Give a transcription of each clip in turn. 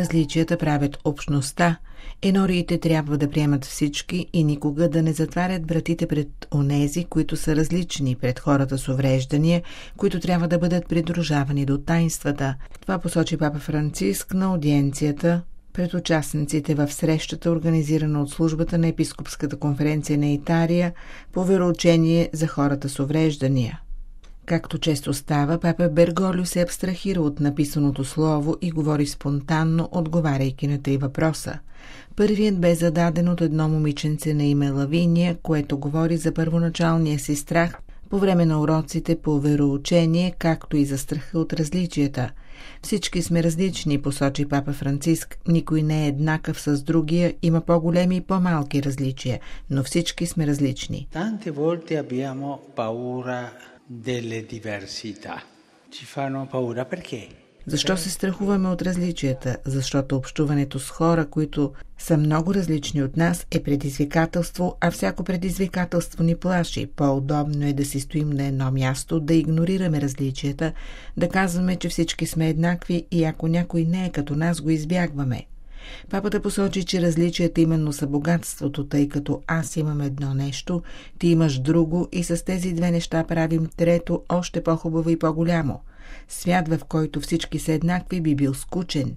различията правят общността, енориите трябва да приемат всички и никога да не затварят вратите пред онези, които са различни, пред хората с увреждания, които трябва да бъдат придружавани до таинствата. Това посочи папа Франциск на аудиенцията пред участниците в срещата, организирана от службата на Епископската конференция на Италия по вероучение за хората с увреждания. Както често става, папа Берголио се абстрахира от написаното слово и говори спонтанно, отговаряйки на 3 въпроса. Първият бе зададен от едно момиченце на име Лавиния, което говори за първоначалния си страх по време на уроците по вероучение, както и за страха от различията. Всички сме различни, посочи папа Франциск. Никой не е еднакъв с другия, има по-големи и по-малки различия, но всички сме различни. Танте volte abbiamo paura delle diversità. Ci fanno paura perché? Защо се страхуваме от различията? Защото общуването с хора, които са много различни от нас, е предизвикателство, а всяко предизвикателство ни плаши. По-удобно е да си стоим на едно място, да игнорираме различията, да казваме, че всички сме еднакви и ако някой не е като нас, го избягваме. Папата посочи, че различията именно са богатството, тъй като аз имам едно нещо, ти имаш друго и с тези 2 неща правим трето, още по-хубаво и по-голямо. Свят, в който всички са еднакви, би бил скучен.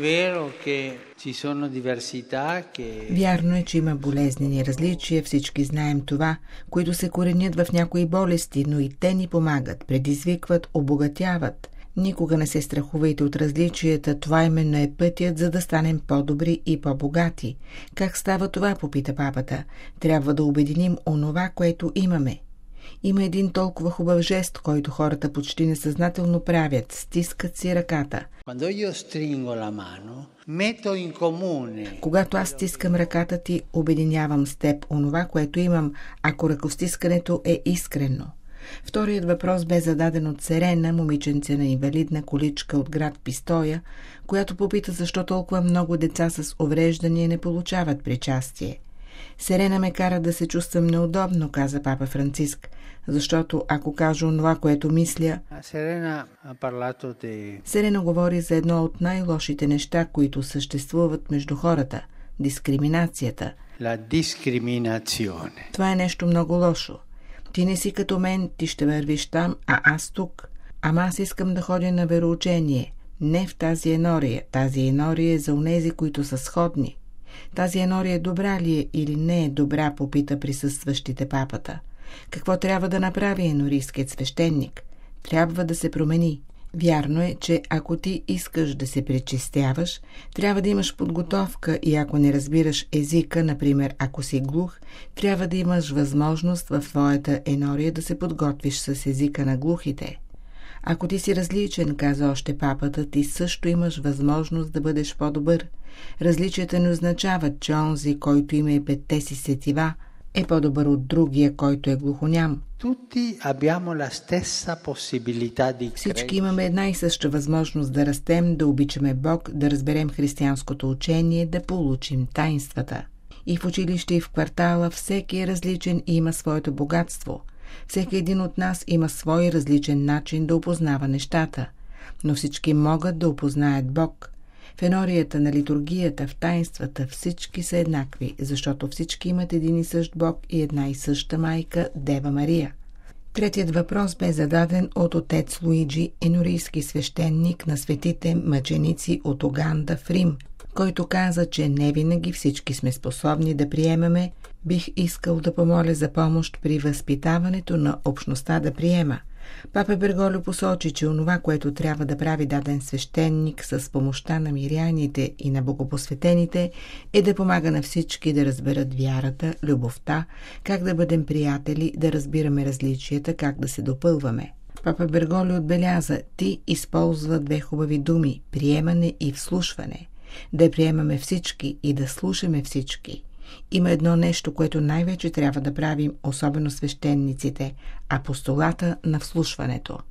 Вярно е, че има болезнени различия, всички знаем това, които се коренят в някои болести, но и те ни помагат, предизвикват, обогатяват. Никога не се страхувайте от различията, това именно е пътят, за да станем по-добри и по-богати. Как става това, попита папата. Трябва да обединим онова, което имаме. Има един толкова хубав жест, който хората почти несъзнателно правят. Стискат си ръката. Когато аз стискам ръката ти, обединявам с теб онова, което имам, ако ръкостискането е искрено. Вторият въпрос бе зададен от Серена, момиченце на инвалидна количка от град Пистоя, която попита защо толкова много деца с увреждания не получават причастие. Серена ме кара да се чувствам неудобно, каза папа Франциск, защото ако кажа онова, което мисля... Серена говори за едно от най-лошите неща, които съществуват между хората – дискриминацията. Това е нещо много лошо. Ти не си като мен, ти ще вървиш там, а аз тук. Ама аз искам да ходя на вероучение. Не в тази енория. Тази енория е за онези, които са сходни. Тази енория добра ли е или не е добра, попита присъстващите папата. Какво трябва да направи енорийският свещеник? Трябва да се промени. Вярно е, че ако ти искаш да се пречистяваш, трябва да имаш подготовка и ако не разбираш езика, например, ако си глух, трябва да имаш възможност в твоята енория да се подготвиш с езика на глухите. Ако ти си различен, каза още папата, ти също имаш възможност да бъдеш по-добър. Различията не означават, че онзи, който има и 5-те си сетива, е по-добър от другия, който е глухоням. Всички имаме една и съща възможност да растем, да обичаме Бог, да разберем християнското учение, да получим таинствата. И в училище, и в квартала всеки е различен и има своето богатство. Всеки един от нас има свой различен начин да опознава нещата, но всички могат да опознаят Бог. В енорията на литургията, в таинствата всички са еднакви, защото всички имат един и същ Бог и една и съща майка, Дева Мария. Третият въпрос бе зададен от отец Луиджи, енорийски свещеник на светите мъченици от Уганда в Рим, който каза, че не винаги всички сме способни да приемаме. Бих искал да помоля за помощ при възпитаването на общността да приема. Папа Берголио посочи, че онова, което трябва да прави даден свещеник с помощта на миряните и на богопосветените, е да помага на всички да разберат вярата, любовта, как да бъдем приятели, да разбираме различията, как да се допълваме. Папа Берголио отбеляза, ти използва 2 хубави думи – приемане и вслушване. Да приемаме всички и да слушаме всички. Има едно нещо, което най-вече трябва да правим, особено свещениците – апостолата на вслушването.